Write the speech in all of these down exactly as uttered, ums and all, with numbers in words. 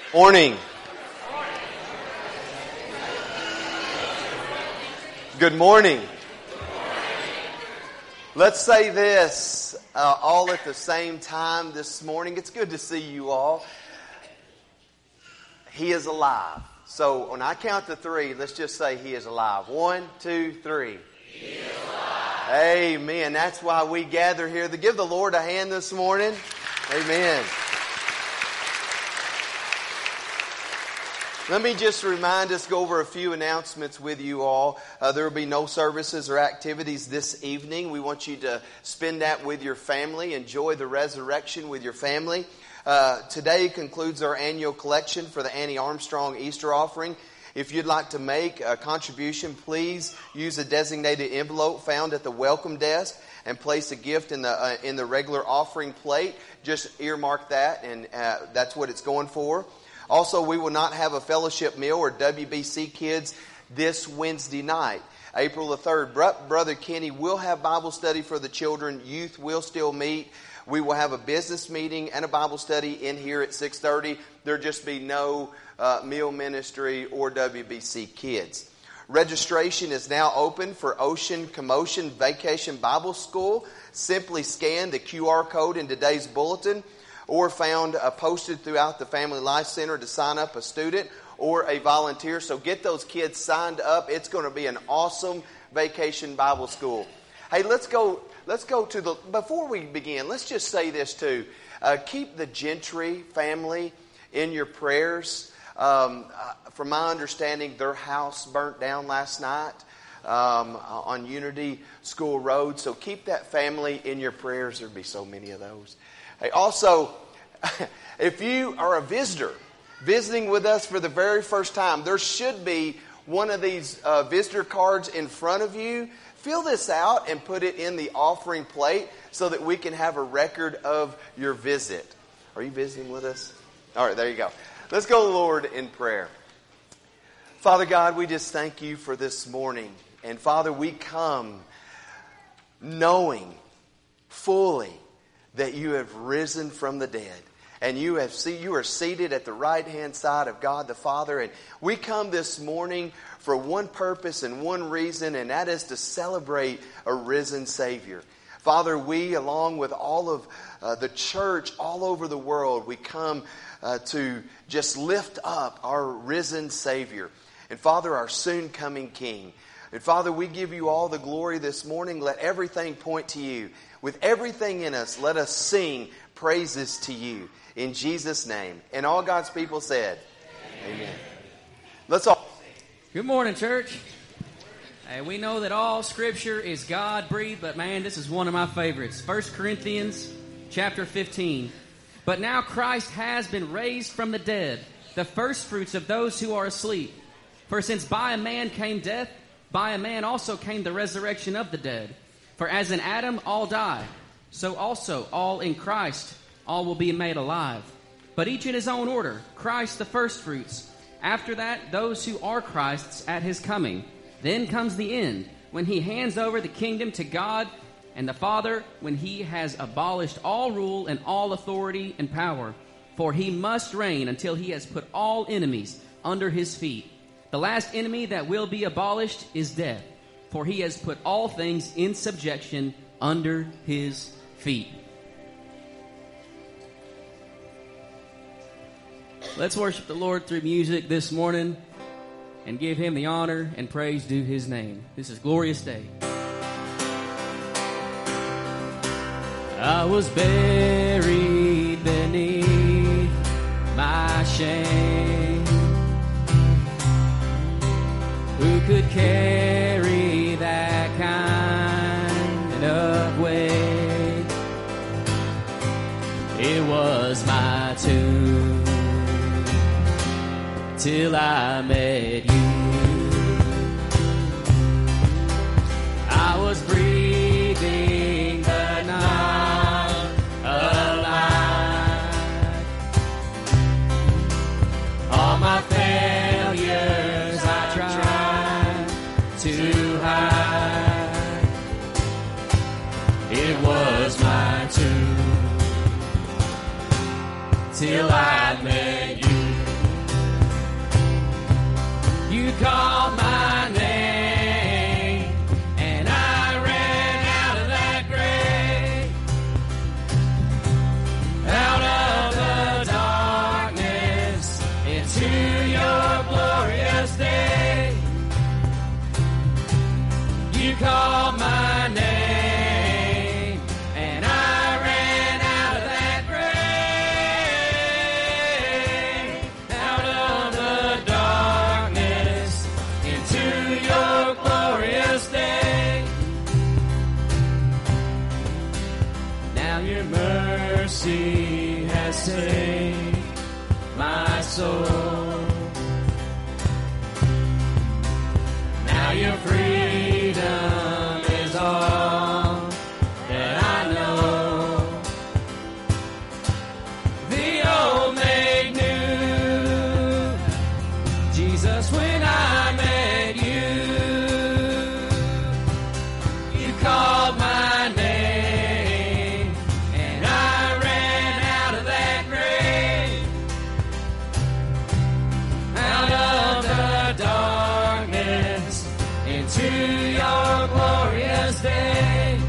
Morning. Good morning. Let's say this uh, all at the same time this morning. It's good to see you all. He is alive. So when I count to three, let's just say He is alive. One, two, three. He is alive. Amen. That's why we gather here. To give the Lord a hand this morning. Amen. Let me just remind us, go over a few announcements with you all. Uh, there will be no services or activities this evening. We want you to spend that with your family. Enjoy the resurrection with your family. Uh, today concludes our annual collection for the Annie Armstrong Easter offering. If you'd like to make a contribution, please use a designated envelope found at the welcome desk and place a gift in the uh, in the regular offering plate. Just earmark that, and uh, that's what it's going for. Also, we will not have a fellowship meal or W B C Kids this Wednesday night, April the third. Brother Kenny will have Bible study for the children. Youth will still meet. We will have a business meeting and a Bible study in here at six thirty. There'll just be no uh, meal ministry or W B C Kids. Registration is now open for Ocean Commotion Vacation Bible School. Simply scan the Q R code in today's bulletin, or found uh, posted throughout the Family Life Center to sign up a student or a volunteer. So get those kids signed up. It's going to be an awesome vacation Bible school. Hey, let's go. Let's go to the. Before we begin, let's just say this too. Uh, keep the Gentry family in your prayers. Um, uh, from my understanding, their house burnt down last night um, on Unity School Road. So keep that family in your prayers. There'd be so many of those. Hey, also, if you are a visitor, visiting with us for the very first time, there should be one of these uh, visitor cards in front of you. Fill this out and put it in the offering plate so that we can have a record of your visit. Are you visiting with us? All right, there you go. Let's go, Lord, in prayer. Father God, we just thank you for this morning. And Father, we come knowing fully that you have risen from the dead, and you have see, you are seated at the right hand side of God the Father. And we come this morning for one purpose and one reason, and that is to celebrate a risen Savior. Father, we, along with all of uh, the church all over the world, we come uh, to just lift up our risen Savior, and Father, our soon coming King. And Father, we give you all the glory this morning. Let everything point to you. With everything in us, let us sing praises to you in Jesus' name. And all God's people said, Amen. Amen. Let's all sing. Good morning, church. Hey, we know that all Scripture is God-breathed, but man, this is one of my favorites. First Corinthians chapter fifteen. But now Christ has been raised from the dead, the firstfruits of those who are asleep. For since by a man came death, by a man also came the resurrection of the dead. For as in Adam all die, so also all in Christ all will be made alive. But each in his own order, Christ the firstfruits. After that, those who are Christ's at his coming. Then comes the end, when he hands over the kingdom to God and the Father, when he has abolished all rule and all authority and power. For he must reign until he has put all enemies under his feet. The last enemy that will be abolished is death. For he has put all things in subjection under his feet. Let's worship the Lord through music this morning and give him the honor and praise due his name. This is Glorious Day. I was buried beneath my shame. Who could carry that kind of weight? It was my tomb till I met you. I was breathing but not alive. All my failures I tried to hide. It was my tomb till I met you. mercy has saved my soul. Now your freedom is all that I know. The old made new. Jesus, when I met you, you called my name, and I ran out of that grave, out of the darkness, into your glorious day.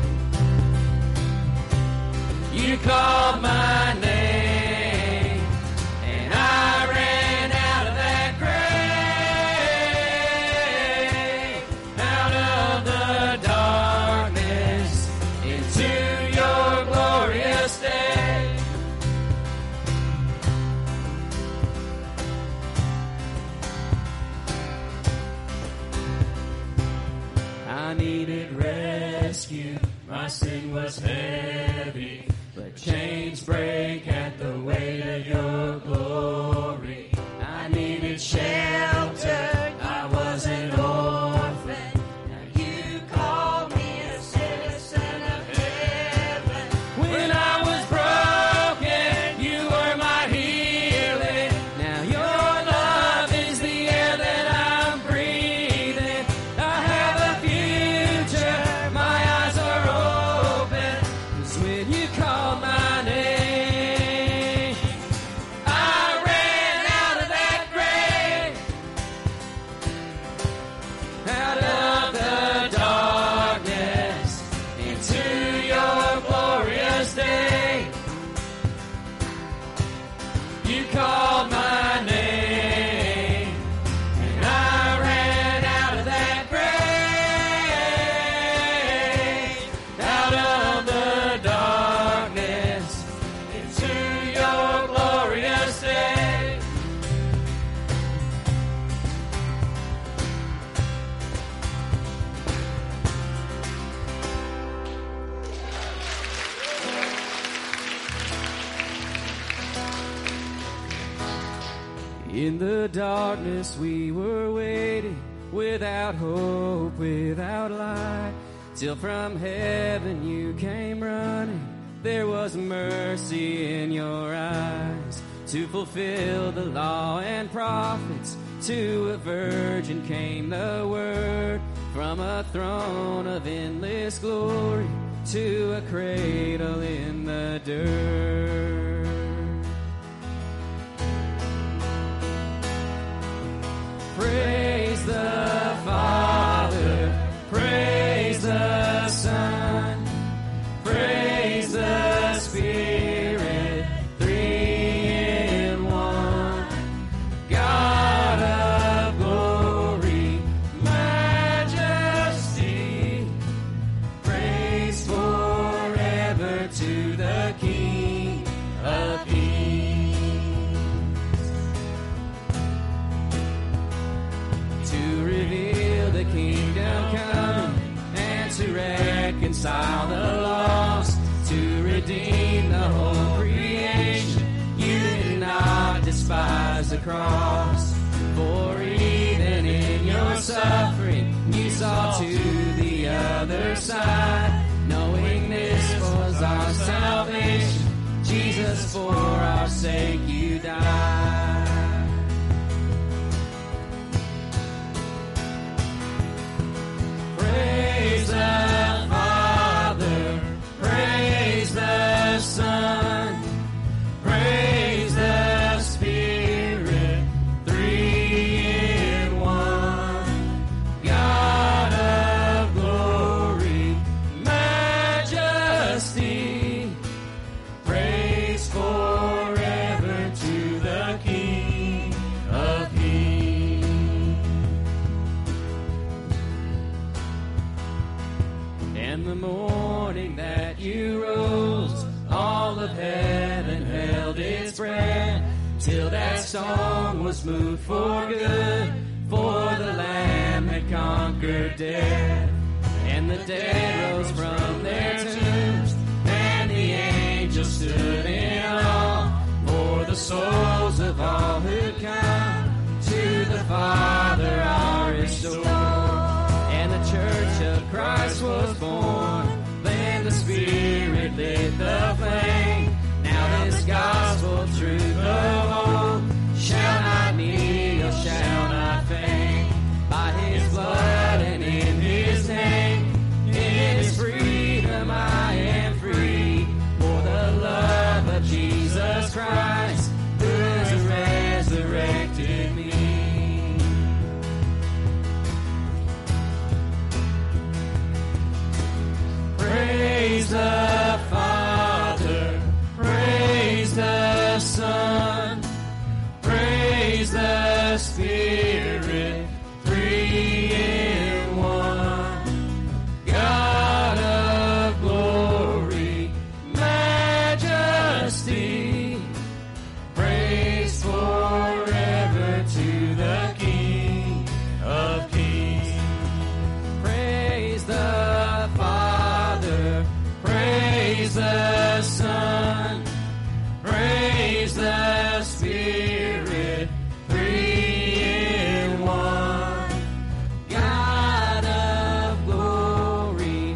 You called my name, and I ran out of that grave, out of the darkness, into your glorious day. I needed rescue, my sin was heavy, but chains break at the weight of your glory. I needed shelter, I was an orphan, now you called me a citizen of heaven. When I was broken, you were my healing. Now your love is the air that I'm breathing. I have a future, my eyes are open, 'cause when you call my name, I ran out of that grave, out of the darkness, into your glorious day. You called my name, and I ran out of that grave, out of the darkness, into your glorious day. In the darkness we were waiting, without hope, without light, till from heaven you came running. There was mercy in your eyes to fulfill the law and prophets. To a virgin came the word, from a throne of endless glory to a cradle in the dirt. Praise the Father, praise the Son, praise the Spirit, three in one. God of glory, majesty, praise forever to the King of Kings. To reveal the kingdom coming, and to reconcile the lost, to redeem the whole creation. You did not despise the cross, for even in your suffering you saw to the other side, knowing this was our salvation. Jesus, for our sake you died. Praise the Father, praise the Son, praise the Spirit, three in one. God of glory, majesty, praise forever to the King of Kings. And the morning that you rose, all of heaven held its breath, till that stone was moved for good, for the Lamb had conquered death. And the dead rose from their tombs, and the angels stood in souls of all who come to the Father are restored. And the church of Christ was born. Then the Spirit lit the flame. Now this gospel truth of old shall not kneel, shall not faint. By His blood and in His name, in His freedom I am free. For the love of Jesus Christ, who has resurrected me. Praise the Father, praise the Son, praise the Spirit, three in one. God of glory, majesty, praise forever to the King of Kings. Praise the Father, praise the Son, praise the Spirit, three in one. God of glory,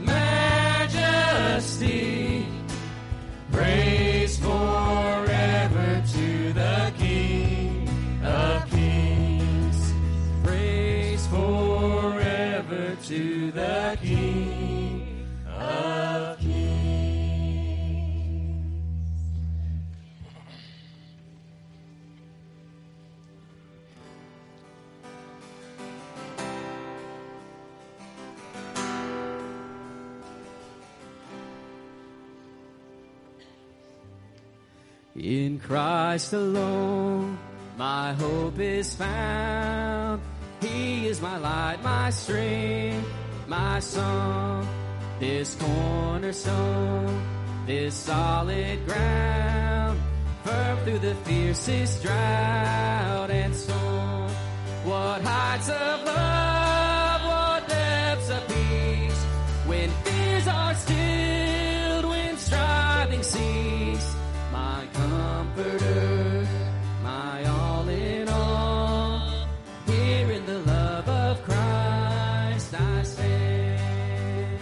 majesty, praise forever to the King of Kings. Praise forever to the King of Kings. In Christ alone, my hope is found. He is my light, my strength, my song. This cornerstone, this solid ground, firm through the fiercest drought and storm. What heights of love, what depths of peace, when fears are stilled, when striving cease. My comforter, my all in all, here in the love of Christ I stand.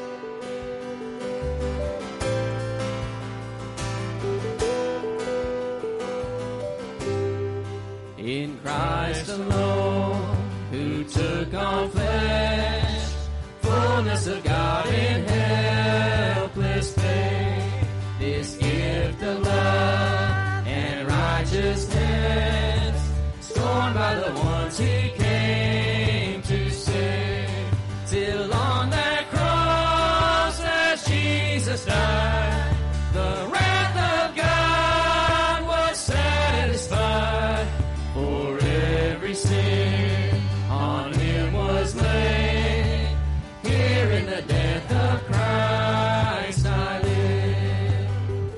In Christ alone, who took on flesh, fullness of God in helpless faith, this gift of love and righteousness, scorned by the ones He came to save, till on that cross as Jesus died, the wrath of God was satisfied. For every sin on Him was laid, here in the death of Christ I live.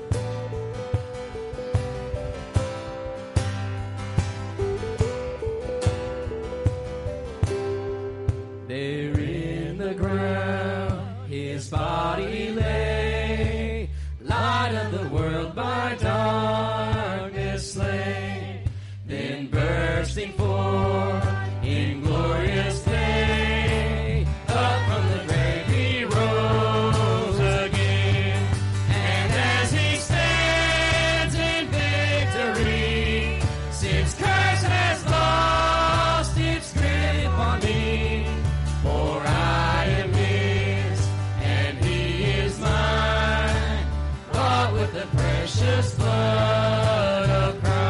There in the ground His body lay, light of the world by darkness slain, then bursting forth in glorious day, up from the grave He rose again. And as He stands in victory, since curse has lost its grip on me, for I am His and He is mine, bought with the precious blood of Christ.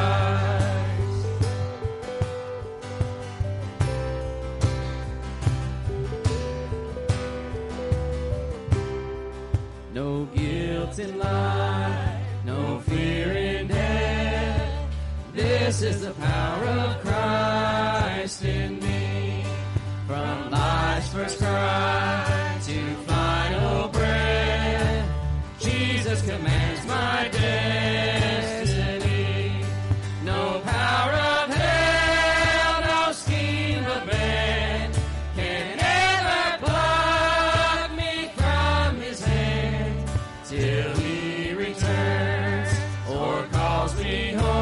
No guilt in life, no fear in death. This is the power of Christ in me. From life's first cry to final breath, Jesus commands my destiny. No power of hell, no scheme of man can ever pluck me from His hand till He returns or calls me home.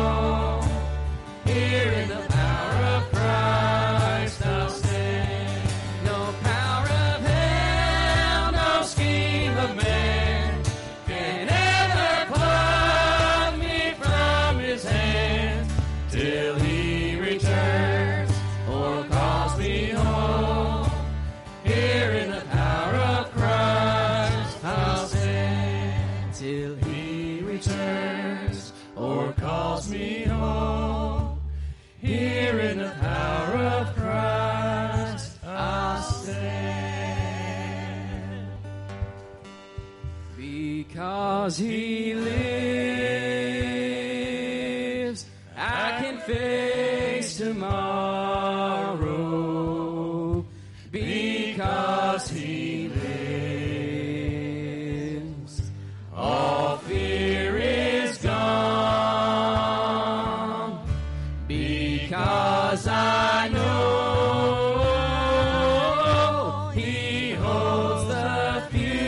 till he returns or calls me home. Here in the power of Christ I'll stand till he returns or calls me home. Here in the power of Christ I'll stand. Because he lives, I can face tomorrow. Because he lives, all fear is gone. Because I know he holds the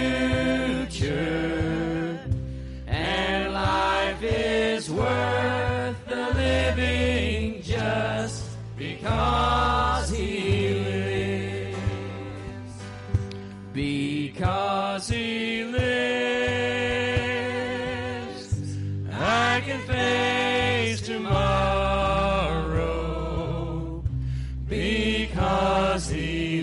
future, and life is worth the living just because he lives. Because he lives, I can face tomorrow. Because he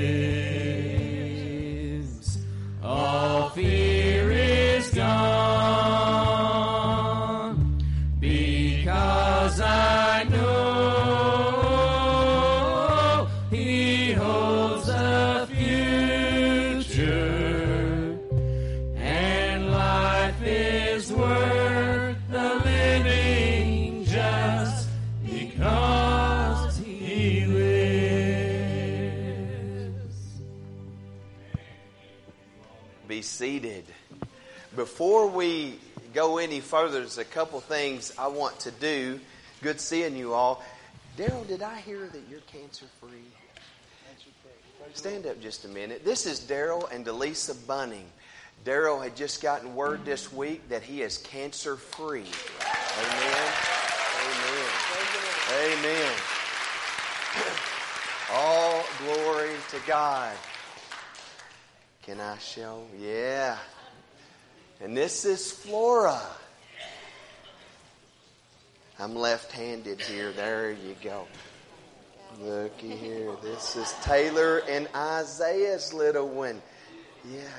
lives, all fear is gone. Because I know he holds the future, and life is worth the living just because he lives. Be seated. Before we go any further, there's a couple things I want to do. Good seeing you all. Daryl, did I hear that you're cancer-free? Stand up just a minute. This is Daryl and Delisa Bunning. Daryl had just gotten word this week that he is cancer-free. Amen. Amen. Amen. All glory to God. Can I show? Yeah. And this is Flora. I'm left-handed here. There you go. Looky here. This is Taylor and Isaiah's little one. Yeah.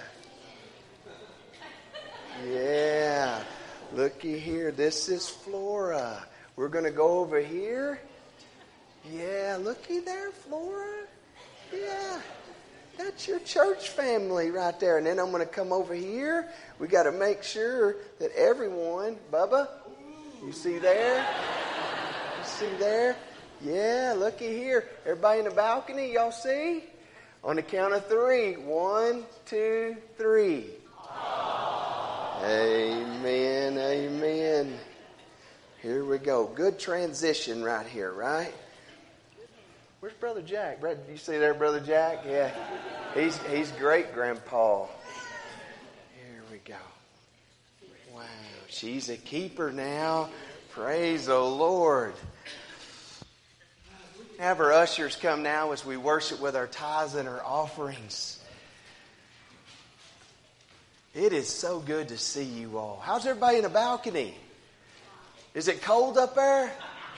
Yeah. Looky here. This is Flora. We're going to go over here. Yeah. Looky there, Flora. Yeah. That's your church family right there. And then I'm going to come over here. We got to make sure that everyone, Bubba, you see there? You see there? Yeah, looky here. Everybody in the balcony, y'all see? On the count of three. One, two, three. Amen, amen. Here we go. Good transition right here, right? Where's Brother Jack? Brother, you see there, Brother Jack? Yeah. He's he's great, Grandpa. Here we go. Wow, she's a keeper now. Praise the Lord. Have our ushers come now as we worship with our tithes and our offerings. It is so good to see you all. How's everybody in the balcony? Is it cold up there?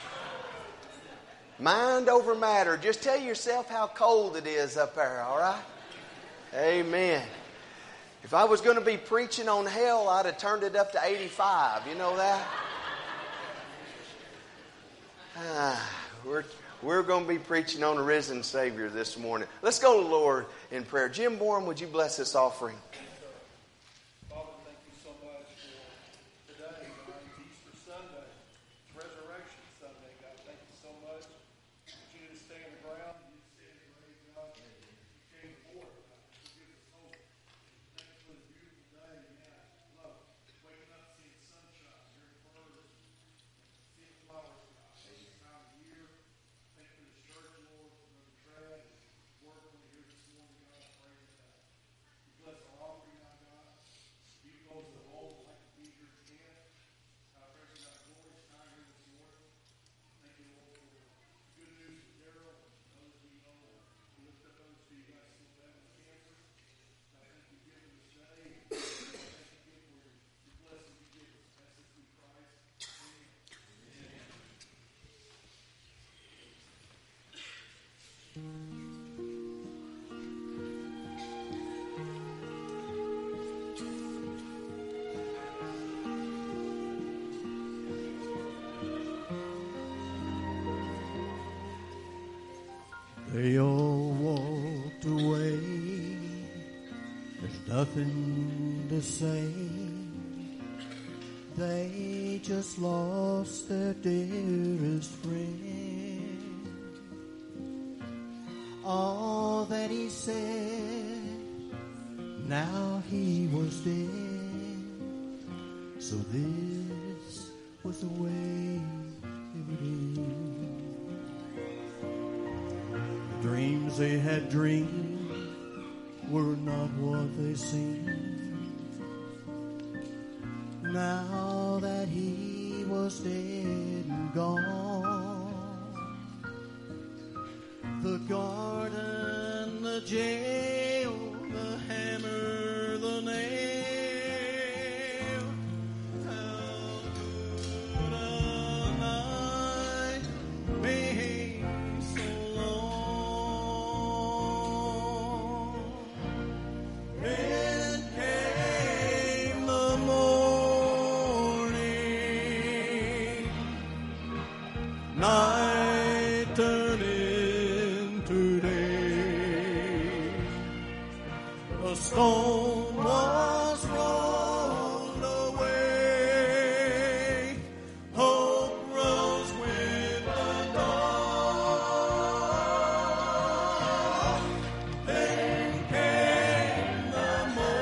Mind over matter. Just tell yourself how cold it is up there, all right? Amen. If I was going to be preaching on hell, I'd have turned it up to eighty-five. You know that? Ah, we're, we're going to be preaching on the risen Savior this morning. Let's go to the Lord in prayer. Jim Bourne, would you bless this offering? Bless all They all walked away. There's nothing to say. They just lost their dearest friend. All that he said, now he was dead. So this was the way it would end. The dreams they had dreamed were not what they seemed. Now that he was dead and gone, the garden, the jail, the hammer, the nail, how could a night be so long? Then came the morning, night turned into day. The stone was rolled away. Hope rose with the dawn. Then came the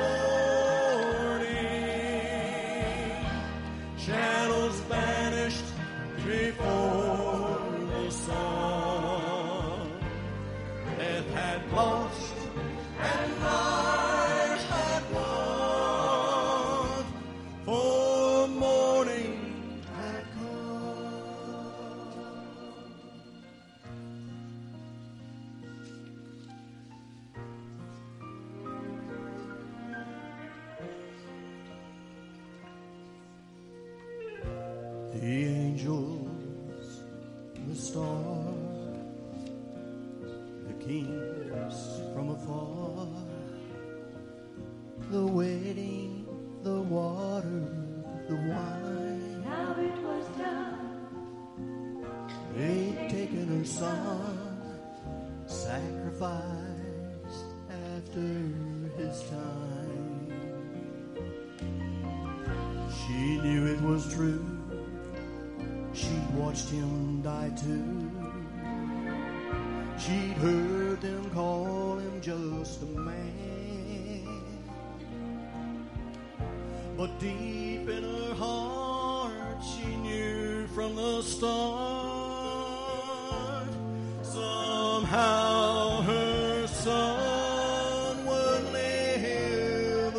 morning. Shadows vanished before the sun. Death had lost and life had won, for morning had come. The angels, the stars, the kings from afar, the wedding, the water, the wine. Now it was done. They'd taken her son, sacrificed after his time. She knew it was true. She'd watched him die too. She'd heard them call him just a man. But deep in her heart, she knew from the start, somehow her son would live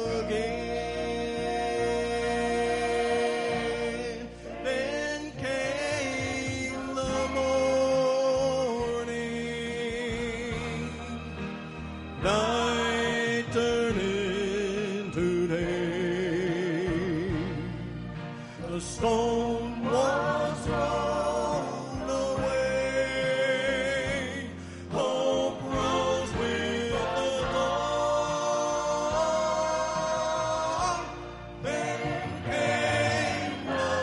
again. Then came the morning, night turned into day. The stone was rolled away. Hope rose with the dawn. Then came the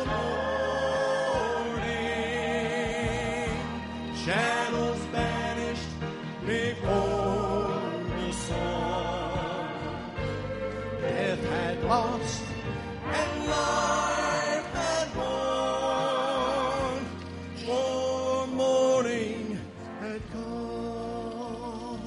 morning. Shadows vanished before the sun. Death had lost and life had won, for morning had come.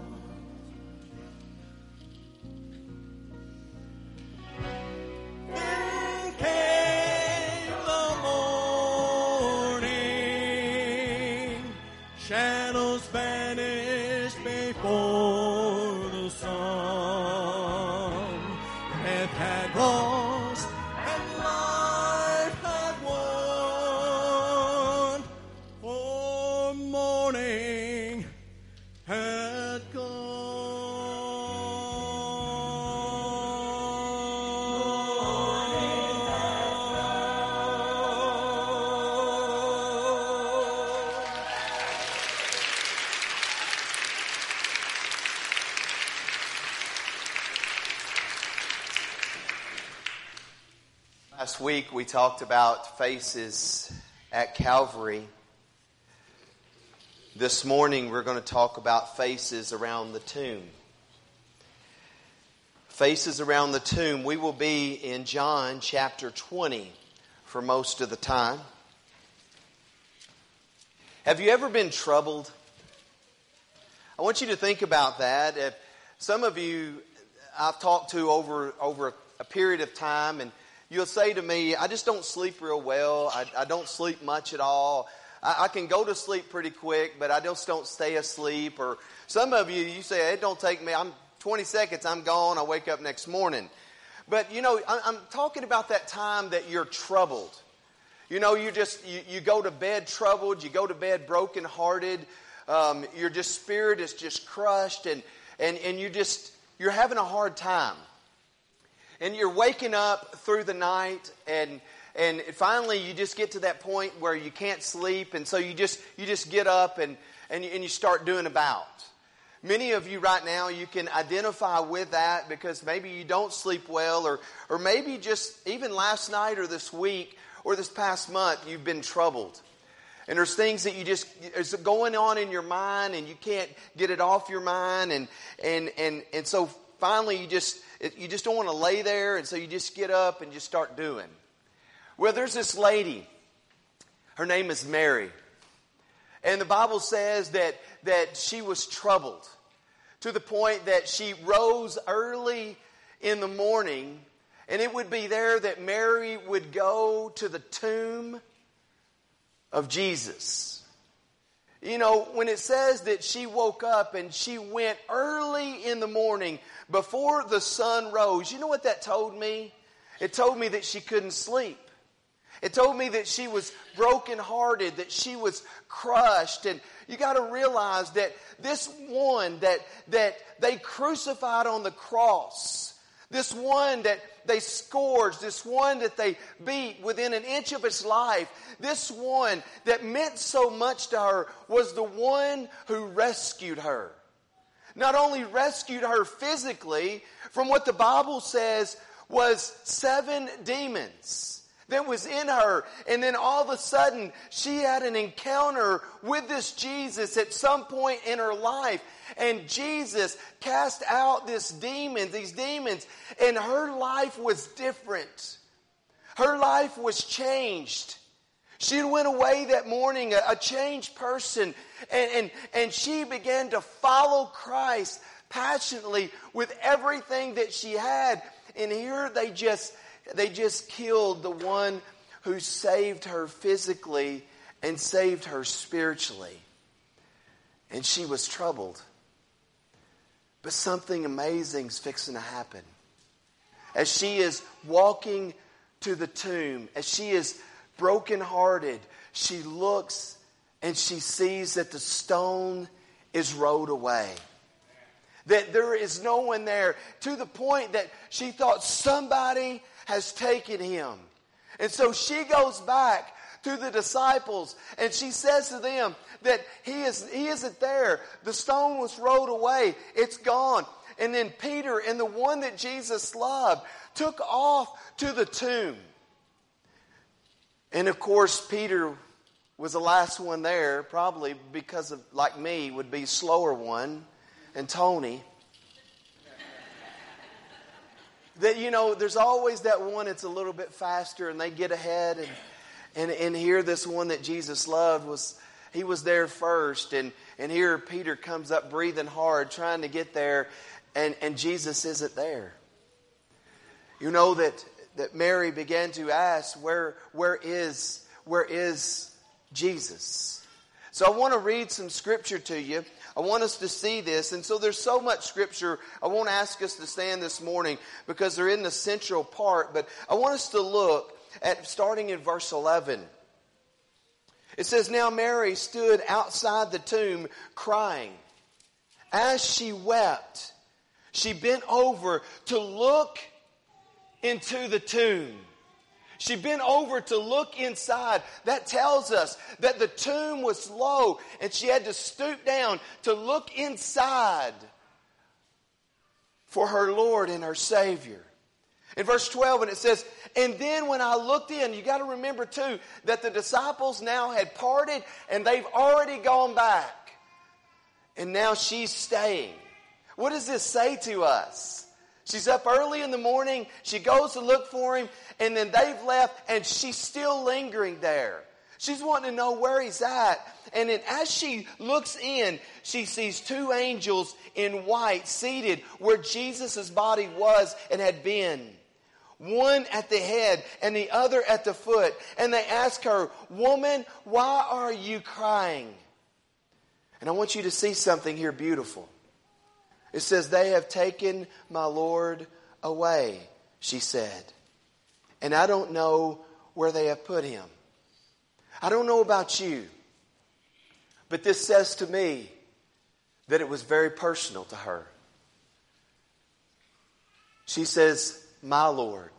Then came the morning. Shadows vanished before the sun. Death had lost and life had won, for morning had Last week we talked about faces at Calvary. This morning we're going to talk about faces around the tomb. Faces around the tomb. We will be in John chapter twenty for most of the time. Have you ever been troubled? I want you to think about that. If some of you I've talked to over, over a period of time, and you'll say to me, I just don't sleep real well. I, I don't sleep much at all. I, I can go to sleep pretty quick, but I just don't stay asleep. Or some of you, you say, it don't take me, I'm twenty seconds, I'm gone, I wake up next morning. But, you know, I, I'm talking about that time that you're troubled. You know, you just, you, you go to bed troubled, you go to bed brokenhearted, um, your just spirit is just crushed, and, and, and you just, you're having a hard time. And you're waking up through the night, and and finally you just get to that point where you can't sleep, and so you just you just get up and, and, you, and you start doing about. Many of you right now, you can identify with that because maybe you don't sleep well, or or maybe just even last night or this week or this past month you've been troubled. And there's things that you just is going on in your mind, and you can't get it off your mind, and and and, and so finally you just you just don't want to lay there, and so you just get up and just start doing. Well, there's this lady. Her name is Mary. And the Bible says that, that she was troubled to the point that she rose early in the morning, and it would be there that Mary would go to the tomb of Jesus. You know, when it says that she woke up and she went early in the morning before the sun rose, you know what that told me? It told me that she couldn't sleep. It told me that she was brokenhearted, that she was crushed. And you got to realize that this one that, that they crucified on the cross, this one that they scourged, this one that they beat within an inch of his life, this one that meant so much to her was the one who rescued her. Not only rescued her physically from what the Bible says was seven demons that was in her. And then all of a sudden, she had an encounter with this Jesus at some point in her life. And Jesus cast out this demon, these demons, and her life was different. Her life was changed. She went away that morning, a, a changed person, and, and, and she began to follow Christ passionately with everything that she had. And here they just They just killed the one who saved her physically and saved her spiritually. And she was troubled. But something amazing is fixing to happen. As she is walking to the tomb, as she is brokenhearted, she looks and she sees that the stone is rolled away. That there is no one there, to the point that she thought somebody has taken him. And so she goes back to the disciples and she says to them that he is he isn't there. The stone was rolled away. It's gone. And then Peter, and the one that Jesus loved, took off to the tomb. And of course, Peter was the last one there, probably because of, like me, would be slower one, and Tony. That, you know, there's always that one that's a little bit faster and they get ahead. And, and, and here this one that Jesus loved, was he was there first. And, and here Peter comes up breathing hard, trying to get there. And, and Jesus isn't there. You know that, that Mary began to ask, where, where is, where is Jesus? So I want to read some scripture to you. I want us to see this. And so there's so much scripture. I won't ask us to stand this morning because they're in the central part. But I want us to look at starting in verse eleven. It says, "Now Mary stood outside the tomb crying. As she wept, she bent over to look into the tomb." She bent over to look inside. That tells us that the tomb was low and she had to stoop down to look inside for her Lord and her Savior. In verse twelve, and it says, and then when I looked in, you got to remember too, that the disciples now had parted and they've already gone back. And now she's staying. What does this say to us? She's up early in the morning, she goes to look for him, and then they've left and she's still lingering there. She's wanting to know where he's at. And then as she looks in, she sees two angels in white seated where Jesus' body was and had been. One at the head and the other at the foot. And they ask her, woman, why are you crying? And I want you to see something here beautiful. It says, they have taken my Lord away, she said. And I don't know where they have put him. I don't know about you, but this says to me that it was very personal to her. She says, my Lord.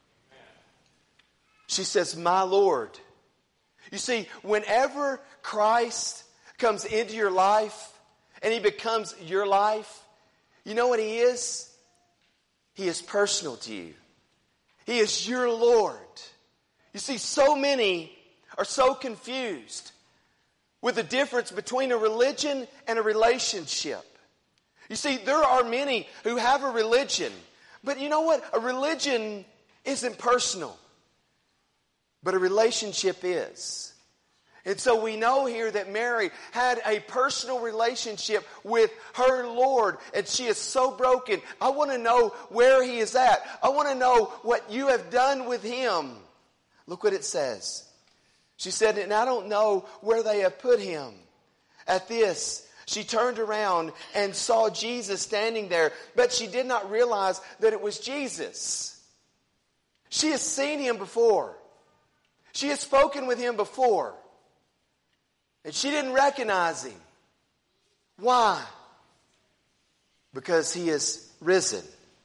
She says, my Lord. You see, whenever Christ comes into your life and he becomes your life, you know what he is? He is personal to you. He is your Lord. You see, so many are so confused with the difference between a religion and a relationship. You see, there are many who have a religion, but you know what? A religion isn't personal, but a relationship is. And so we know here that Mary had a personal relationship with her Lord, and she is so broken. I want to know where he is at. I want to know what you have done with him. Look what it says. She said, and I don't know where they have put him. At this, she turned around and saw Jesus standing there, but she did not realize that it was Jesus. She has seen him before. She has spoken with him before. And she didn't recognize him. Why? Because he is risen.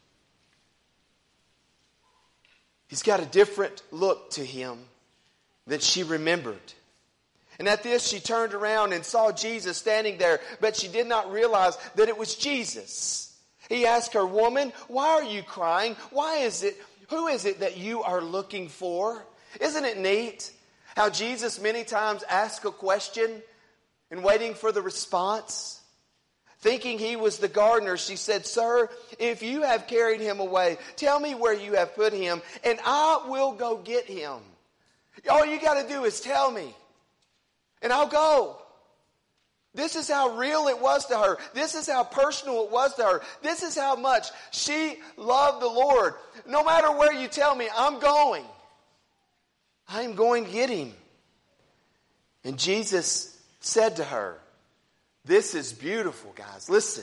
He's got a different look to him that she remembered. And at this she turned around and saw Jesus standing there, but she did not realize that it was Jesus. He asked her, woman, why are you crying? Why is it, who is it that you are looking for? Isn't it neat how Jesus many times asks a question and waiting for the response? Thinking he was the gardener, she said, sir, if you have carried him away, tell me where you have put him, and I will go get him. All you got to do is tell me, and I'll go. This is how real it was to her. This is how personal it was to her. This is how much she loved the Lord. No matter where you tell me, I'm going. I'm going to get him. And Jesus said to her, this is beautiful, guys. Listen.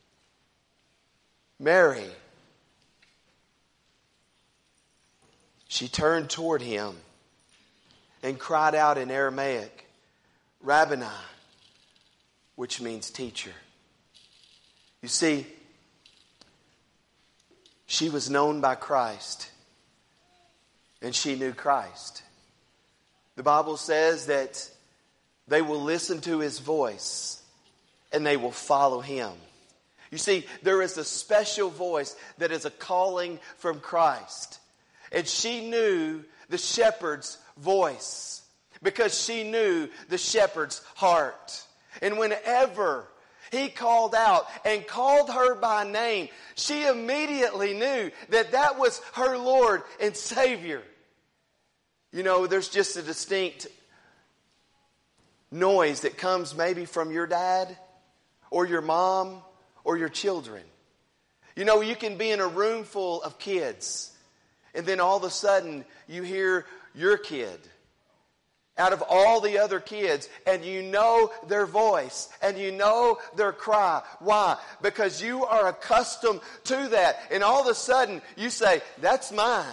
Mary. She turned toward him and cried out in Aramaic, Rabboni, which means teacher. You see, she was known by Christ, and she knew Christ. The Bible says that they will listen to his voice, and they will follow him. You see, there is a special voice that is a calling from Christ. And she knew the shepherd's voice because she knew the shepherd's heart. And whenever he called out and called her by name, she immediately knew that that was her Lord and Savior. You know, there's just a distinct noise that comes maybe from your dad or your mom or your children. You know, you can be in a room full of kids, and then all of a sudden you hear your kid out of all the other kids, and you know their voice, and you know their cry. Why? Because you are accustomed to that, and all of a sudden you say, that's mine.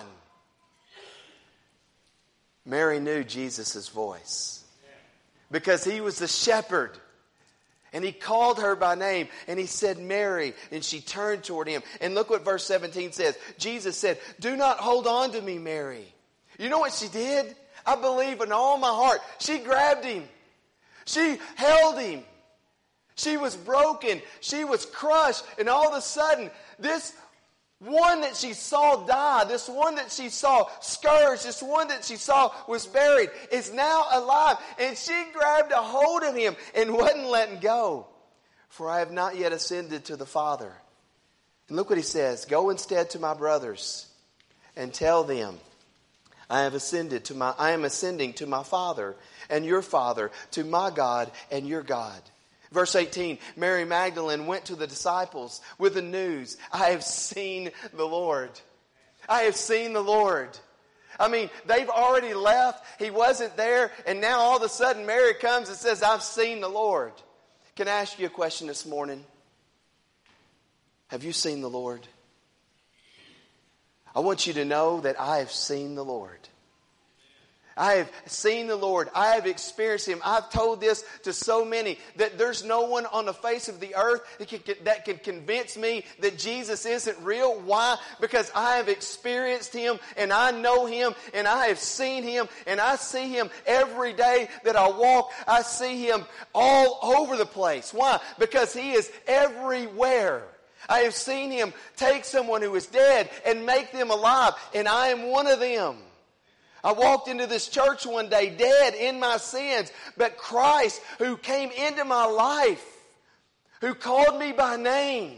Mary knew Jesus' voice because he was the shepherd. And he called her by name, and he said, Mary, and she turned toward him. And look what verse seventeen says. Jesus said, do not hold on to me, Mary. You know what she did? I believe in all my heart. She grabbed him. She held him. She was broken. She was crushed. And all of a sudden, this one that she saw die, this one that she saw scourged, this one that she saw was buried, is now alive. And she grabbed a hold of him and wasn't letting go. For I have not yet ascended to the Father. And look what he says. Go instead to my brothers and tell them, I have ascended to my, I am ascending to my Father and your Father, to my God and your God. Verse eighteen, Mary Magdalene went to the disciples with the news, I have seen the Lord. I have seen the Lord. I mean, they've already left. He wasn't there. And now all of a sudden Mary comes and says, I've seen the Lord. Can I ask you a question this morning? Have you seen the Lord? I want you to know that I have seen the Lord. I have seen the Lord. I have experienced Him. I've told this to so many that there's no one on the face of the earth that can, that can convince me that Jesus isn't real. Why? Because I have experienced Him and I know Him and I have seen Him and I see Him every day that I walk. I see Him all over the place. Why? Because He is everywhere. I have seen Him take someone who is dead and make them alive, and I am one of them. I walked into this church one day dead in my sins, but Christ, who came into my life, who called me by name,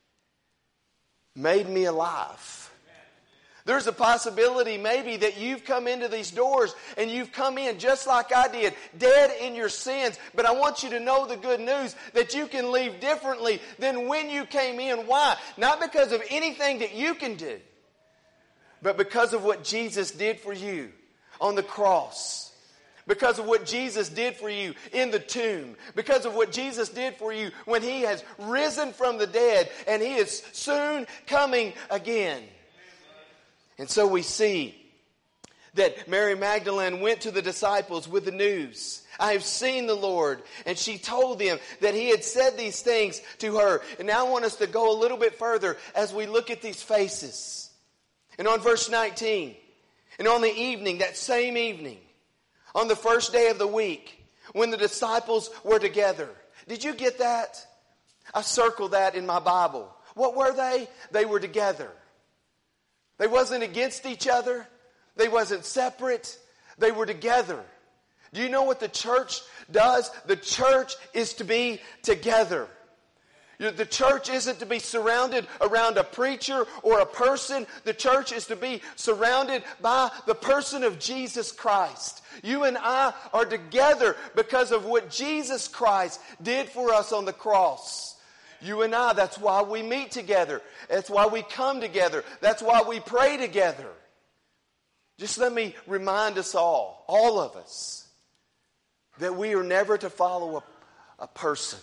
made me alive. There's a possibility maybe that you've come into these doors and you've come in just like I did, dead in your sins. But I want you to know the good news that you can leave differently than when you came in. Why? Not because of anything that you can do, but because of what Jesus did for you on the cross. Because of what Jesus did for you in the tomb. Because of what Jesus did for you when He has risen from the dead and He is soon coming again. And so we see that Mary Magdalene went to the disciples with the news. I have seen the Lord. And she told them that He had said these things to her. And now I want us to go a little bit further as we look at these faces. And on verse nineteen, and on the evening, that same evening, on the first day of the week, when the disciples were together. Did you get that? I circled that in my Bible. What were they? They were together. They wasn't against each other. They wasn't separate. They were together. Do you know what the church does? The church is to be together. The church isn't to be surrounded around a preacher or a person. The church is to be surrounded by the person of Jesus Christ. You and I are together because of what Jesus Christ did for us on the cross. You and I, that's why we meet together. That's why we come together. That's why we pray together. Just let me remind us all, all of us, that we are never to follow a, a person.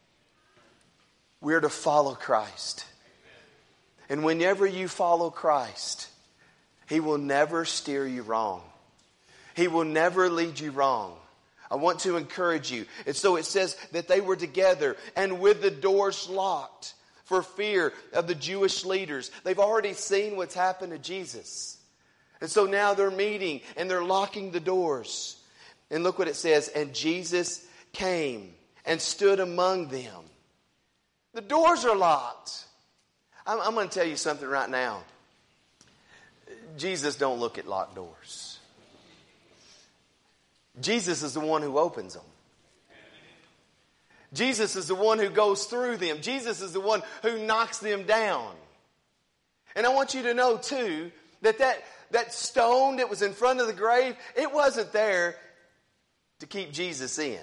We're to follow Christ. And whenever you follow Christ, He will never steer you wrong. He will never lead you wrong. I want to encourage you. And so it says that they were together and with the doors locked for fear of the Jewish leaders. They've already seen what's happened to Jesus. And so now they're meeting and they're locking the doors. And look what it says. And Jesus came and stood among them. The doors are locked. I'm, I'm going to tell you something right now. Jesus don't look at locked doors. Jesus is the one who opens them. Jesus is the one who goes through them. Jesus is the one who knocks them down. And I want you to know too, that that, that stone that was in front of the grave, it wasn't there to keep Jesus in.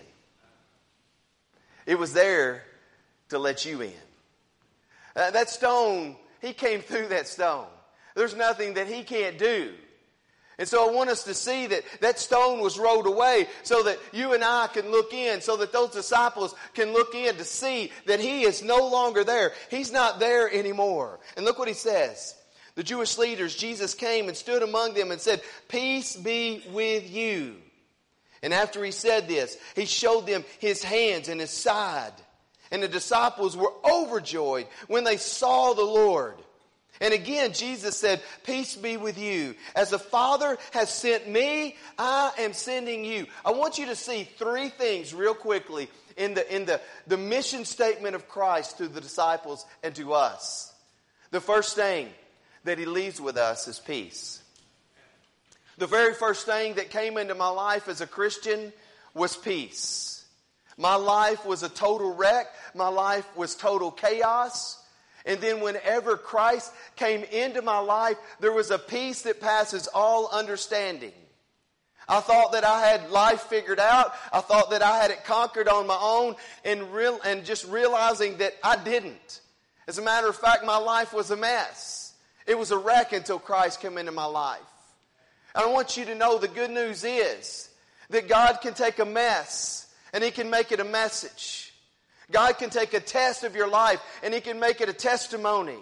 It was there to let you in. Uh, that stone, He came through that stone. There's nothing that He can't do. And so I want us to see that that stone was rolled away so that you and I can look in, so that those disciples can look in to see that He is no longer there. He's not there anymore. And look what He says. The Jewish leaders, Jesus came and stood among them and said, "Peace be with you." And after He said this, He showed them His hands and His side. And the disciples were overjoyed when they saw the Lord. And again, Jesus said, "Peace be with you. As the Father has sent me, I am sending you." I want you to see three things real quickly in the, in the, the mission statement of Christ to the disciples and to us. The first thing that He leaves with us is peace. The very first thing that came into my life as a Christian was peace. My life was a total wreck. My life was total chaos. And then whenever Christ came into my life, there was a peace that passes all understanding. I thought that I had life figured out. I thought that I had it conquered on my own, and real and just realizing that I didn't. As a matter of fact, my life was a mess. It was a wreck until Christ came into my life. And I want you to know the good news is that God can take a mess and He can make it a message. God can take a test of your life and He can make it a testimony.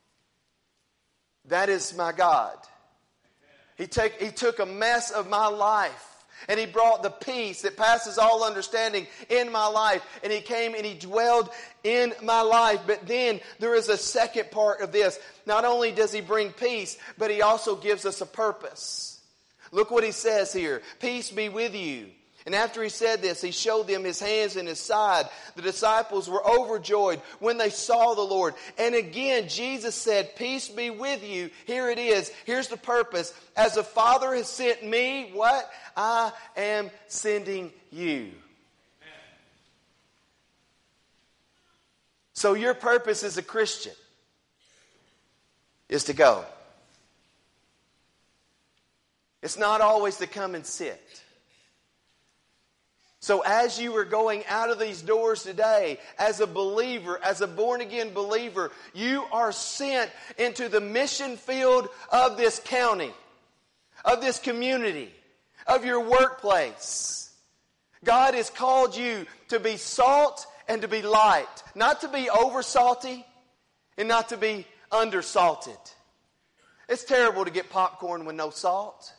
That is my God. He, take, he took a mess of my life and He brought the peace that passes all understanding in my life. And He came and He dwelled in my life. But then there is a second part of this. Not only does He bring peace, but He also gives us a purpose. Look what He says here. Peace be with you. And after He said this, He showed them His hands and His side. The disciples were overjoyed when they saw the Lord. And again, Jesus said, peace be with you. Here it is. Here's the purpose. As the Father has sent me, what? I am sending you. So your purpose as a Christian is to go. It's not always to come and sit. So as you are going out of these doors today, as a believer, as a born-again believer, you are sent into the mission field of this county, of this community, of your workplace. God has called you to be salt and to be light, not to be over salty and not to be under salted. It's terrible to get popcorn with no salt.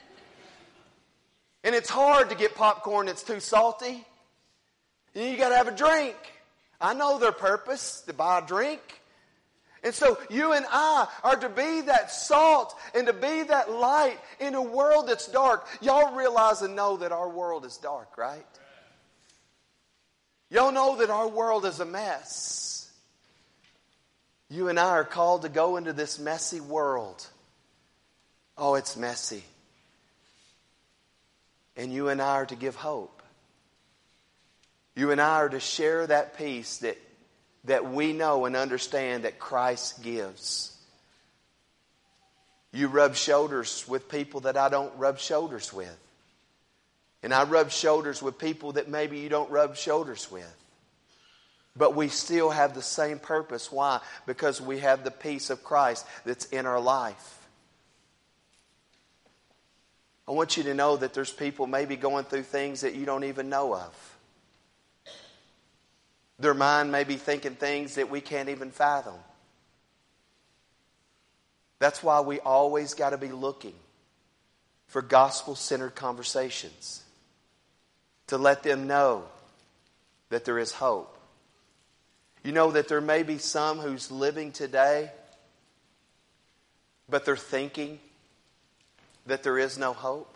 And it's hard to get popcorn that's too salty. And you got to have a drink. I know their purpose, to buy a drink. And so you and I are to be that salt and to be that light in a world that's dark. Y'all realize and know that our world is dark, right? Y'all know that our world is a mess. You and I are called to go into this messy world. Oh, it's messy. And you and I are to give hope. You and I are to share that peace that, that we know and understand that Christ gives. You rub shoulders with people that I don't rub shoulders with. And I rub shoulders with people that maybe you don't rub shoulders with. But we still have the same purpose. Why? Because we have the peace of Christ that's in our life. I want you to know that there's people maybe going through things that you don't even know of. Their mind may be thinking things that we can't even fathom. That's why we always got to be looking for gospel-centered conversations to let them know that there is hope. You know that there may be some who's living today, but they're thinking that there is no hope.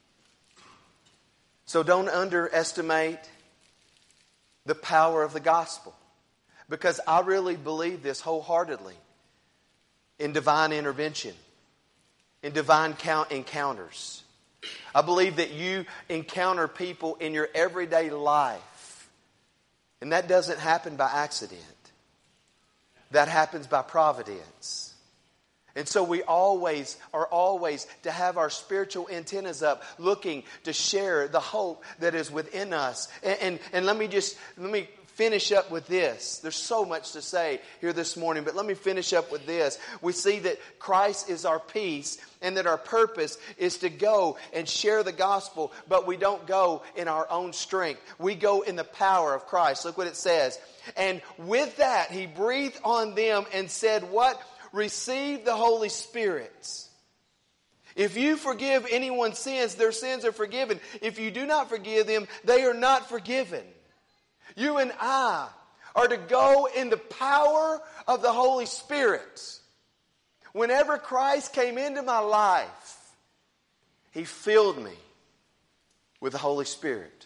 So don't underestimate the power of the gospel. Because I really believe this wholeheartedly in divine intervention, in divine encounters. I believe that you encounter people in your everyday life. And that doesn't happen by accident. That happens by providence. And so we always are always to have our spiritual antennas up, looking to share the hope that is within us. And, and, and let me just, let me finish up with this. There's so much to say here this morning, but let me finish up with this. We see that Christ is our peace and that our purpose is to go and share the gospel, but we don't go in our own strength. We go in the power of Christ. Look what it says. And with that, He breathed on them and said, what? Receive the Holy Spirit. If you forgive anyone's sins, their sins are forgiven. If you do not forgive them, they are not forgiven. You and I are to go in the power of the Holy Spirit. Whenever Christ came into my life, He filled me with the Holy Spirit.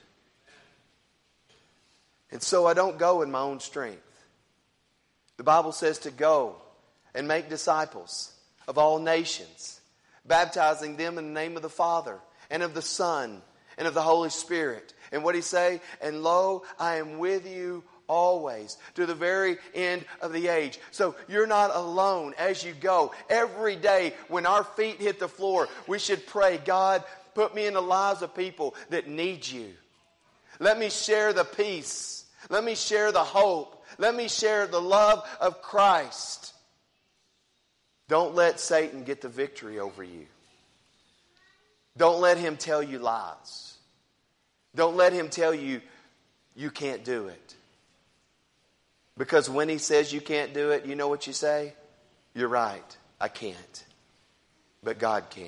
And so I don't go in my own strength. The Bible says to go and make disciples of all nations, baptizing them in the name of the Father and of the Son and of the Holy Spirit. And what did he say? And lo, I am with you always to the very end of the age. So you're not alone as you go. Every day when our feet hit the floor, we should pray, God, put me in the lives of people that need you. Let me share the peace. Let me share the hope. Let me share the love of Christ. Don't let Satan get the victory over you. Don't let him tell you lies. Don't let him tell you you can't do it. Because when he says you can't do it, you know what you say? You're right, I can't. But God can.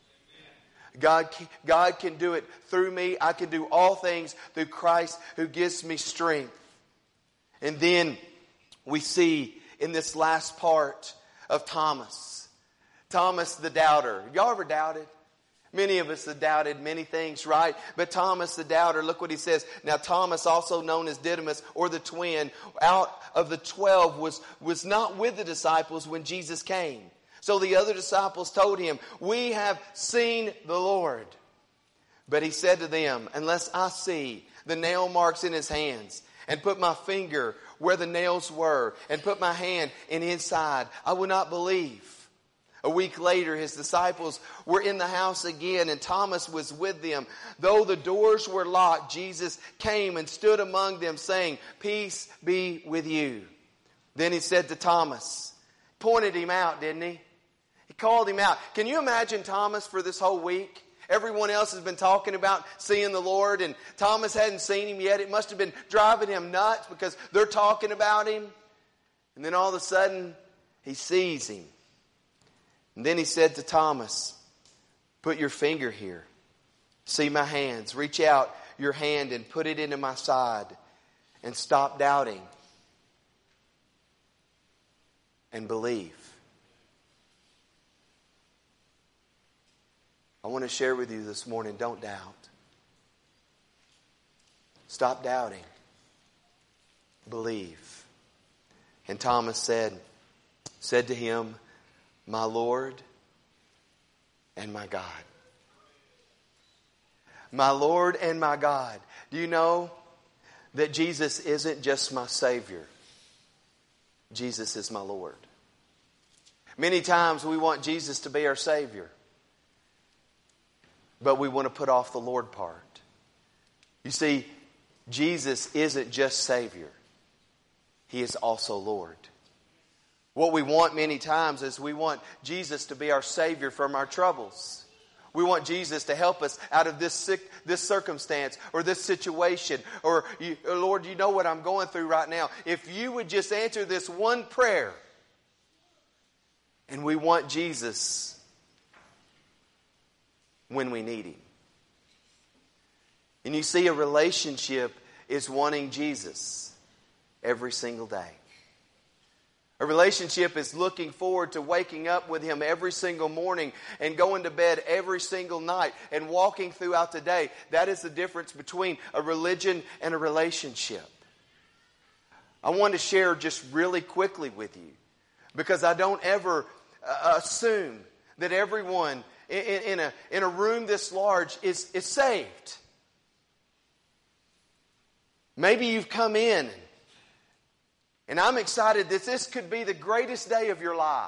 God can, God can do it through me. I can do all things through Christ who gives me strength. And then we see in this last part of Thomas, Thomas the doubter. Y'all ever doubted? Many of us have doubted many things, right? But Thomas the doubter, look what he says. Now Thomas, also known as Didymus or the twin, out of the twelve, was, was not with the disciples when Jesus came. So the other disciples told him, we have seen the Lord. But he said to them, unless I see the nail marks in his hands, and put my finger where the nails were, and put my hand in his side, I will not believe. A week later, his disciples were in the house again, and Thomas was with them. Though the doors were locked, Jesus came and stood among them, saying, peace be with you. Then he said to Thomas, pointed him out, didn't he? He called him out. Can you imagine Thomas for this whole week? Everyone else has been talking about seeing the Lord, and Thomas hadn't seen him yet. It must have been driving him nuts because they're talking about him. And then all of a sudden, he sees him. And then he said to Thomas, put your finger here. See my hands. Reach out your hand and put it into my side. And stop doubting. And believe. I want to share with you this morning, don't doubt. Stop doubting. Believe. And Thomas said, said to him, my Lord and my God. My Lord and my God. Do you know that Jesus isn't just my Savior? Jesus is my Lord. Many times we want Jesus to be our Savior, but we want to put off the Lord part. You see, Jesus isn't just Savior. He is also Lord. What we want many times is we want Jesus to be our Savior from our troubles. We want Jesus to help us out of this sick, this circumstance or this situation. Or, you, or, Lord, you know what I'm going through right now. If you would just answer this one prayer. And we want Jesus when we need Him. And you see, a relationship is wanting Jesus every single day. A relationship is looking forward to waking up with Him every single morning and going to bed every single night and walking throughout the day. That is the difference between a religion and a relationship. I want to share just really quickly with you, because I don't ever uh, assume that everyone in, in, a, in a room this large is, is saved. Maybe you've come in and I'm excited that this could be the greatest day of your life.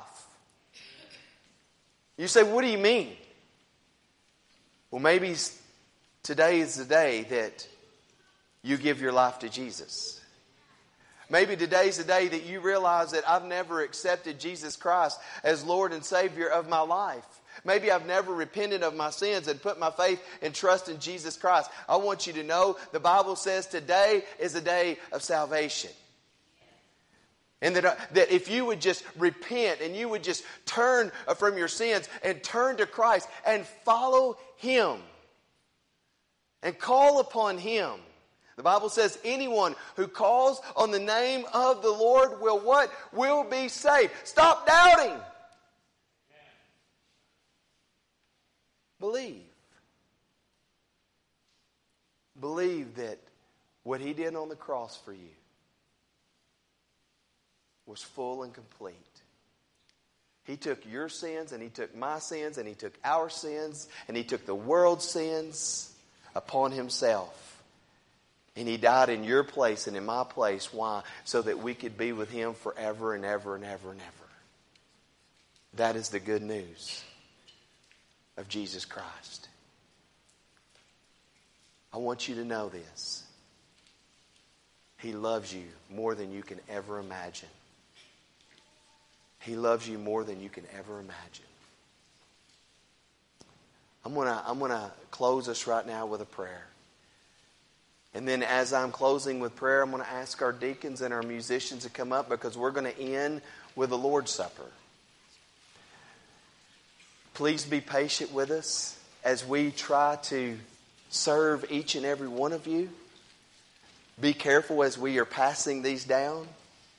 You say, what do you mean? Well, maybe today is the day that you give your life to Jesus. Maybe today's the day that you realize that I've never accepted Jesus Christ as Lord and Savior of my life. Maybe I've never repented of my sins and put my faith and trust in Jesus Christ. I want you to know the Bible says today is a day of salvation. And that, uh, that if you would just repent and you would just turn uh, from your sins and turn to Christ and follow Him and call upon Him. The Bible says anyone who calls on the name of the Lord will what? Will be saved. Stop doubting. Believe. Believe that what He did on the cross for you was full and complete. He took your sins, and He took my sins, and He took our sins, and He took the world's sins upon Himself. And He died in your place and in my place. Why? So that we could be with Him forever and ever and ever and ever. That is the good news of Jesus Christ. I want you to know this. He loves you more than you can ever imagine. He loves you more than you can ever imagine. I'm gonna, I'm gonna close us right now with a prayer. And then as I'm closing with prayer, I'm going to ask our deacons and our musicians to come up, because we're going to end with the Lord's Supper. Please be patient with us as we try to serve each and every one of you. Be careful as we are passing these down.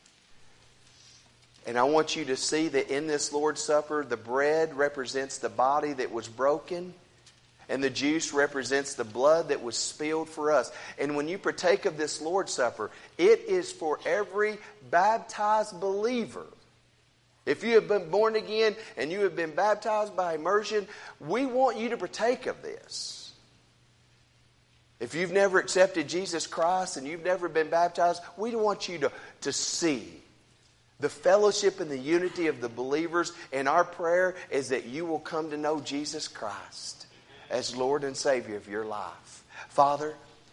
And I want you to see that in this Lord's Supper, the bread represents the body that was broken, and the juice represents the blood that was spilled for us. And when you partake of this Lord's Supper, it is for every baptized believer. If you have been born again and you have been baptized by immersion, we want you to partake of this. If you've never accepted Jesus Christ and you've never been baptized, we want you to, to see the fellowship and the unity of the believers. And our prayer is that you will come to know Jesus Christ as Lord and Savior of your life. Father,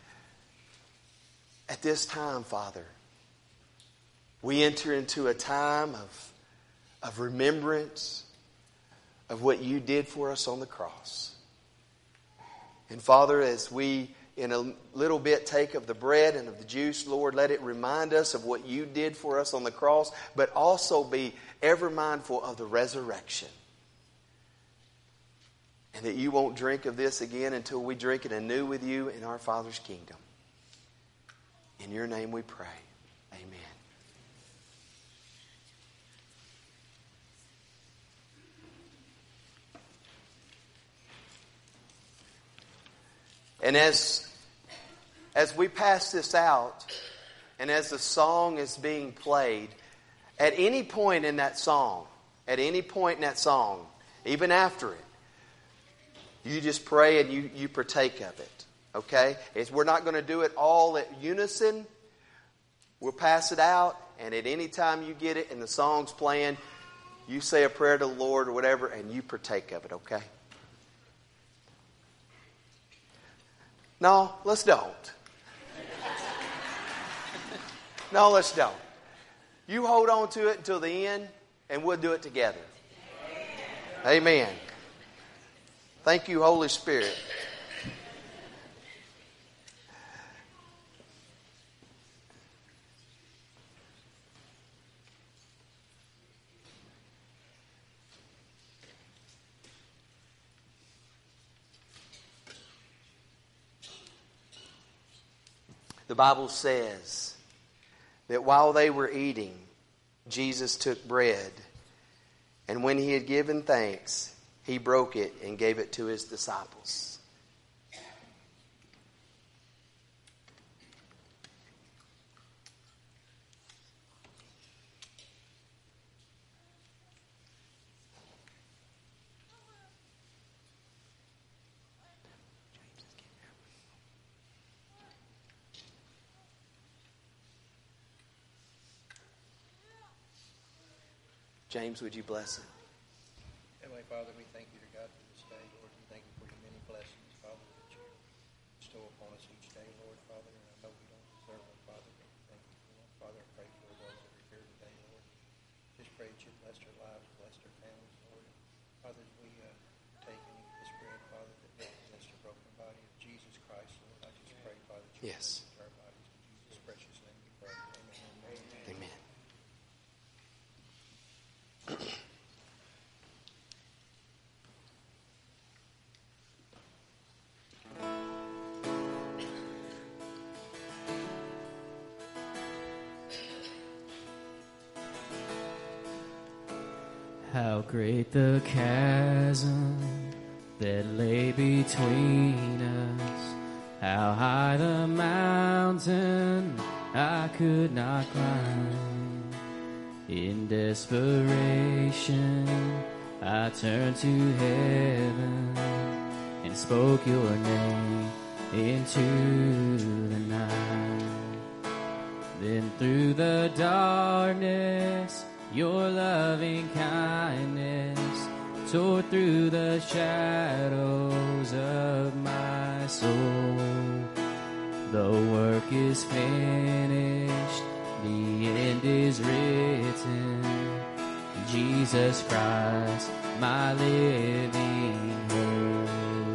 at this time, Father, we enter into a time of, of remembrance of what you did for us on the cross. And Father, as we in a little bit take of the bread and of the juice, Lord, let it remind us of what you did for us on the cross, but also be ever mindful of the resurrection. And that you won't drink of this again until we drink it anew with you in our Father's kingdom. In your name we pray. Amen. And as, as we pass this out, and as the song is being played, at any point in that song, at any point in that song, even after it, you just pray and you, you partake of it. Okay? It's, we're not going to do it all at unison. We'll pass it out, and at any time you get it and the song's playing, you say a prayer to the Lord or whatever, and you partake of it, okay? No, let's don't. No, let's don't. You hold on to it until the end, and we'll do it together. Amen. Thank you, Holy Spirit. The Bible says that while they were eating, Jesus took bread, and when he had given thanks, he broke it and gave it to his disciples. James, would you bless it? Heavenly Father, we thank you to God for this day, Lord. We thank you for your many blessings, Father, that you bestow upon us each day, Lord, Father. And I know we don't deserve them, Father, but thank you for them. Father, I pray for those that are here today, Lord. Just pray that you bless their lives, bless their families, Lord. Father, as we uh, take and eat this bread, Father, that represents the broken body of Jesus Christ, Lord, I just pray, Father, that you yes. bless our bodies. In Jesus' precious name we pray. Amen. Amen. How great the chasm that lay between us. How high the mountain I could not climb. In desperation, I turned to heaven and spoke your name into the night. Then through the darkness, your loving kindness tore through the shadows of my soul. The work is finished, the end is written. Jesus Christ, my living hope.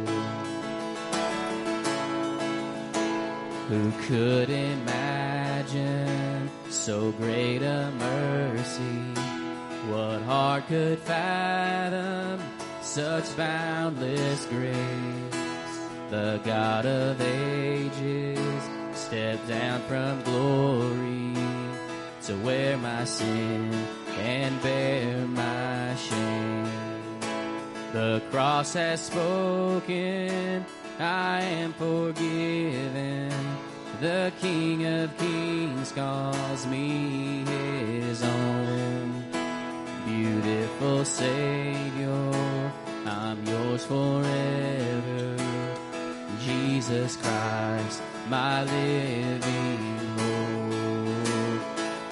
Who could imagine so great a mercy? What heart could fathom such boundless grace? The God of ages stepped down from glory to wear my sin and bear my shame. The cross has spoken, I am forgiven. The King of Kings calls me his own. Beautiful Savior, I'm yours forever. Jesus Christ, my living hope.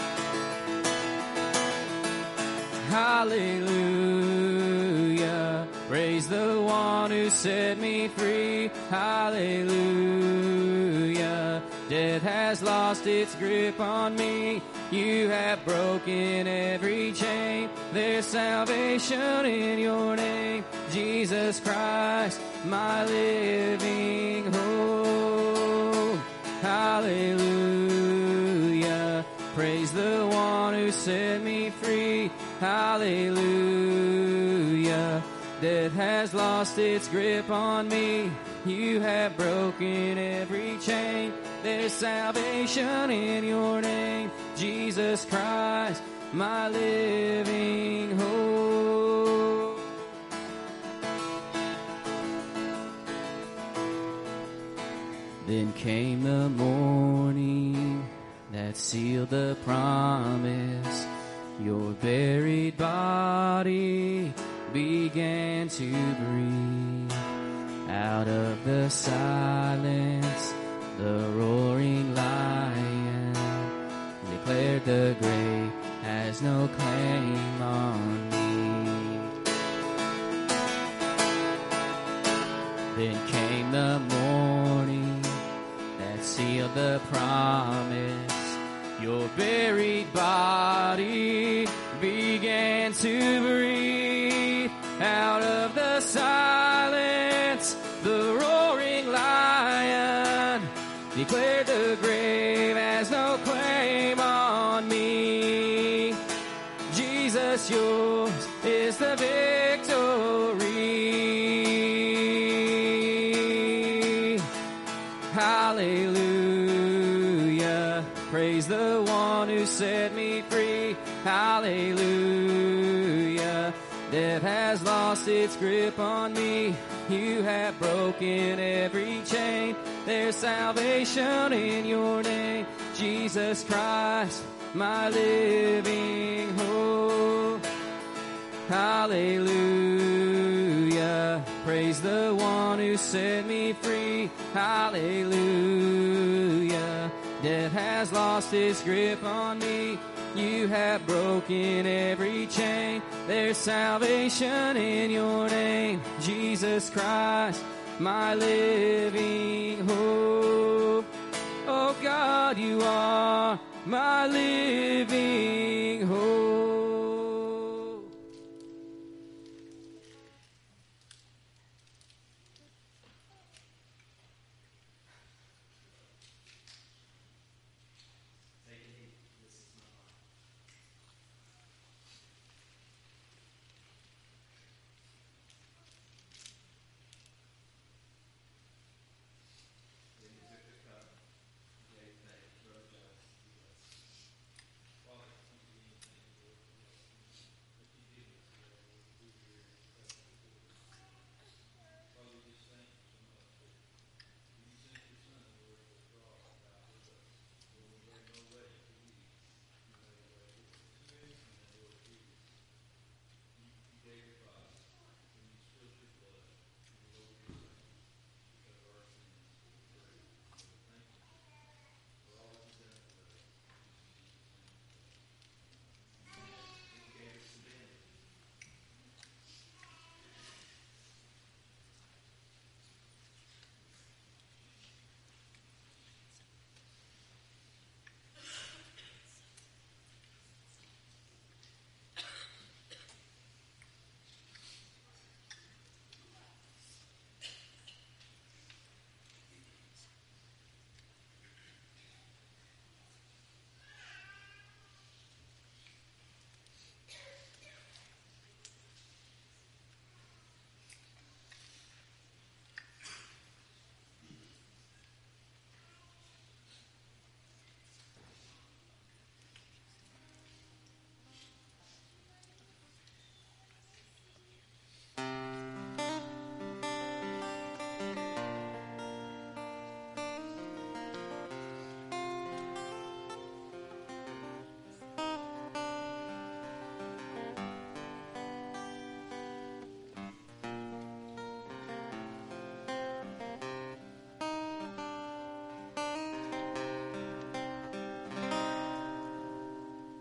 Hallelujah, praise the one who set me free. Hallelujah, death has lost its grip on me. You have broken every chain. There's salvation in your name. Jesus Christ, my living hope. Hallelujah, praise the one who set me free. Hallelujah, death has lost its grip on me. You have broken every chain. There's salvation in your name. Jesus Christ, my living hope. Then came the morning that sealed the promise. Your buried body began to breathe. Out of the silence, the roaring lion declared the grave has no claim on me. Then came the morning that sealed the promise. Your buried body began to breathe. Out of the silence, the roaring lion declared the grave has no claim on me. Jesus, yours is the victory. Hallelujah, praise the one who set me free. Hallelujah, death has lost its grip on me. You have broken every chain. There's salvation in your name. Jesus Christ, my living hope. Hallelujah, praise the one who set me free. Hallelujah, death has lost its grip on me. You have broken every chain. There's salvation in your name. Jesus Christ, my living hope. Oh God, you are my living hope.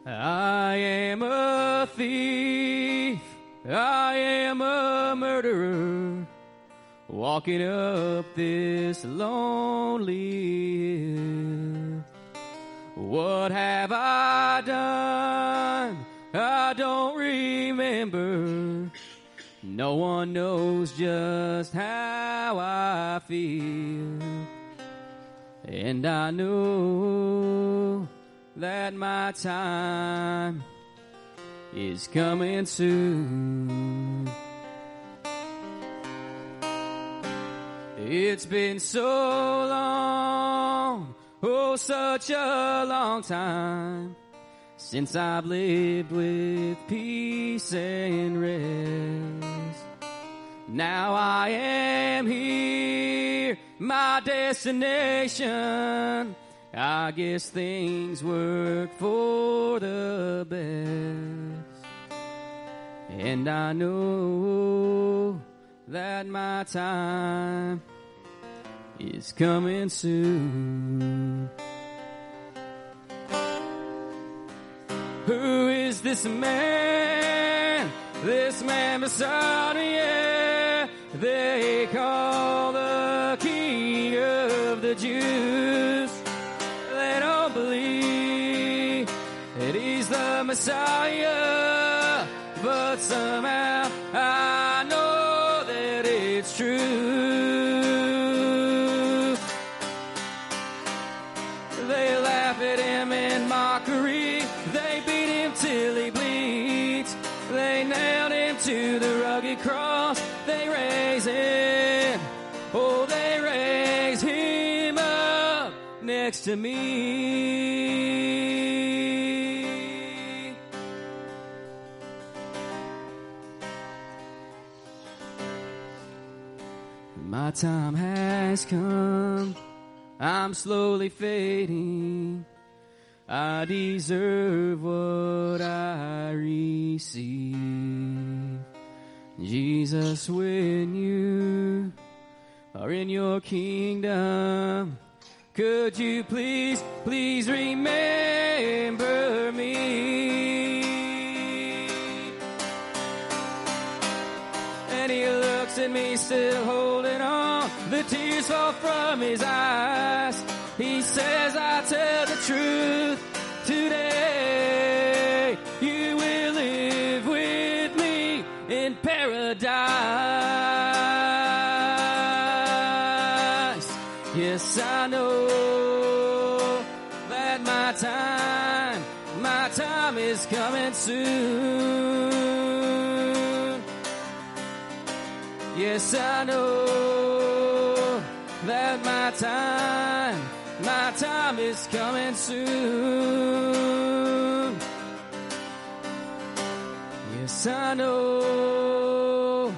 I am a thief, I am a murderer, walking up this lonely hill. What have I done? I don't remember. No one knows just how I feel. And I know that my time is coming soon. It's been so long, oh, such a long time, since I've lived with peace and rest. Now I am here, my destination. I guess things work for the best. And I know that my time is coming soon. Who is this man? This man beside me, yeah. They call the King of the Jews. They don't believe that he's the Messiah, but somehow I know that it's true. They laugh at him in mockery. They beat him till he bleeds. They nailed him to the rugged cross. They raise him. Oh, they raise him up next to me. My time has come. I'm slowly fading. I deserve what I receive. Jesus, when you are in your kingdom, could you please, please remember me? And he looks at me still holding on. The tears fall from his eyes. He says, I tell the truth today. You will live with me in paradise. Yes, I know that my time, my time is coming soon. Yes, I know that my time, my time is coming soon. Yes, I know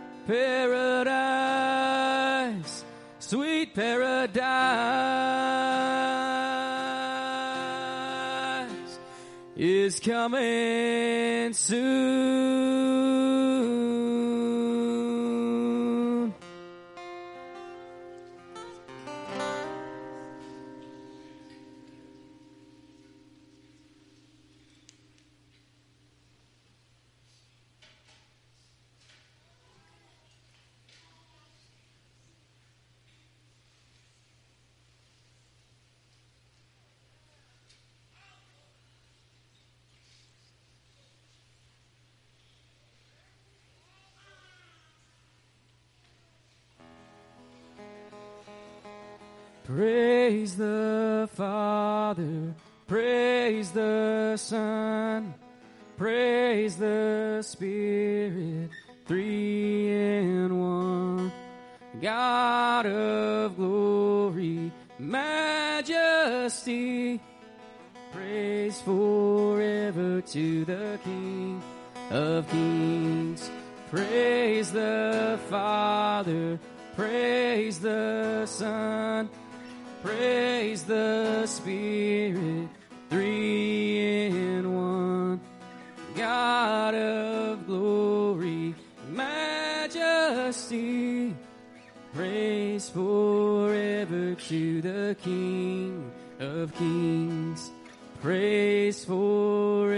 paradise, sweet paradise is coming soon. Praise the Father, praise the Son, praise the Spirit, three in one. God of glory, majesty, praise forever to the King of kings. Praise the Father, praise the Son, praise the Spirit, three in one. God of glory, majesty, praise forever to the King of kings. Praise forever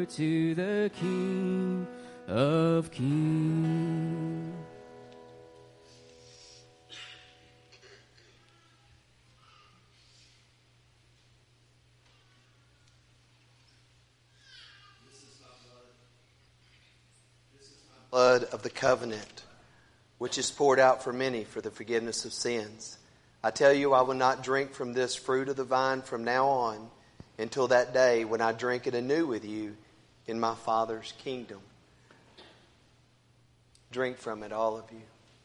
forward to the King of Kings. Blood of the covenant, which is poured out for many for the forgiveness of sins. I tell you, I will not drink from this fruit of the vine from now on until that day when I drink it anew with you in my Father's kingdom. Drink from it, all of you.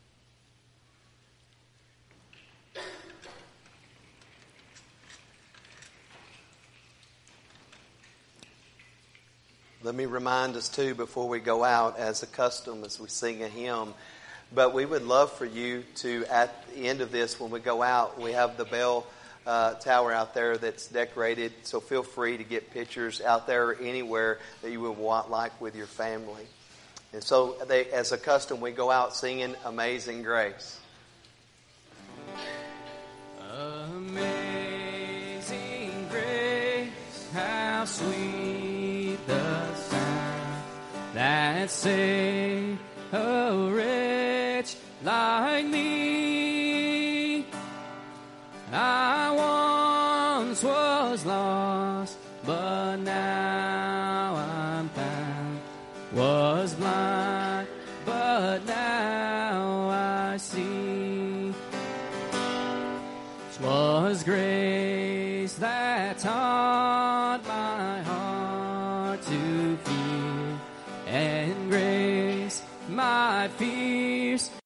Let me remind us, too, before we go out, as a custom, as we sing a hymn, but we would love for you to, at the end of this, when we go out, we have the bell uh, tower out there that's decorated, so feel free to get pictures out there or anywhere that you would want, like with your family. And so, they, as a custom, we go out singing Amazing Grace. Amazing grace, how sweet the sound that saved a wretch like me. I once was lost, but now I'm found. Was blind, but now I see. 'Twas grace that taught my heart to fear, and grace my fears